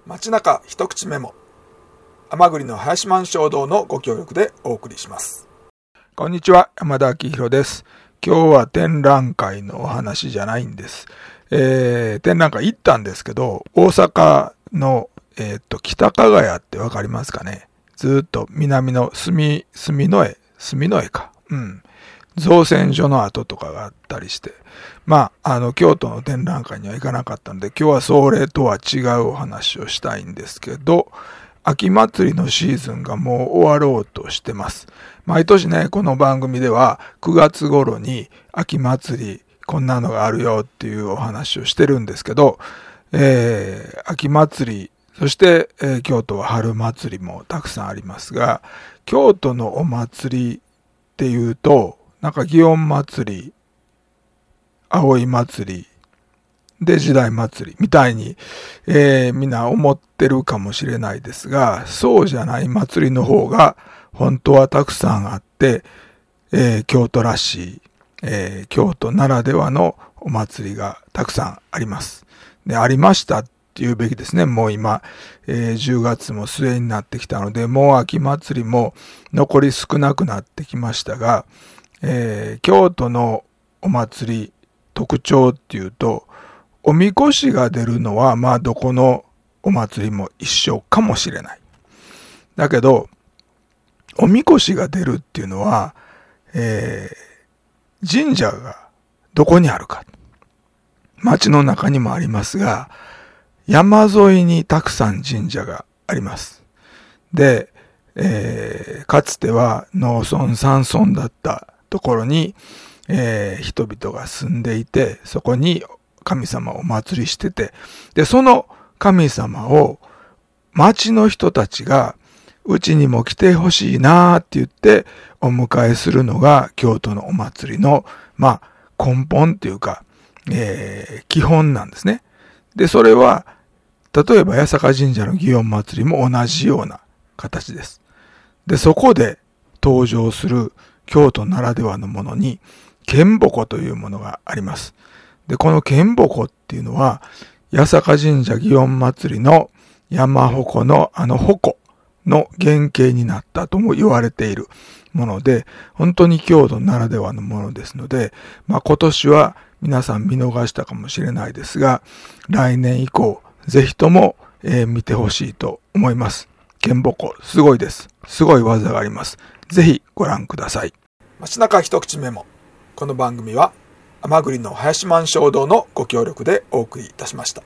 街中一口メモ、甘栗の林満衝動のご協力でお送りします。こんにちは、山田明宏です。今日は展覧会のお話じゃないんです。展覧会行ったんですけど、大阪の、北加賀谷ってわかりますかね。ずっと南の住之江か。造船所の跡とかがあったりして、京都の展覧会には行かなかったので、今日はそれとは違うお話をしたいんですけど、秋祭りのシーズンがもう終わろうとしてます。毎年ね、この番組では9月頃に秋祭りこんなのがあるよっていうお話をしてるんですけど、秋祭り、そして、京都は春祭りもたくさんありますが、京都のお祭りっていうと、祇園祭り、葵祭り、で時代祭りみたいに、みんな思ってるかもしれないですが、そうじゃない祭りの方が本当はたくさんあって、京都らしい、京都ならではのお祭りがたくさんあります。で、ありましたって言うべきですね。もう今、10月も末になってきたので、もう秋祭りも残り少なくなってきましたが、京都のお祭り特徴っていうと、おみこしが出るのはどこのお祭りも一緒かもしれない。だけど、おみこしが出るっていうのは、神社がどこにあるか。町の中にもありますが、山沿いにたくさん神社があります。で、かつては農村山村だったところに、人々が住んでいて、そこに神様をお祭りしてて、で、その神様を町の人たちがうちにも来てほしいなーって言ってお迎えするのが京都のお祭りの、根本っていうか、基本なんですね。で、それは、例えば八坂神社の祇園祭りも同じような形です。で、そこで登場する京都ならではのものに、剣鉾というものがあります。で、この剣鉾っていうのは、八坂神社祇園祭りの山鉾の鉾の原型になったとも言われているもので、本当に京都ならではのものですので、今年は皆さん見逃したかもしれないですが、来年以降、ぜひとも、見てほしいと思います。剣鉾、すごいです。すごい技があります。ぜひご覧ください。街中一口メモ。この番組は甘栗の林満衝動のご協力でお送りいたしました。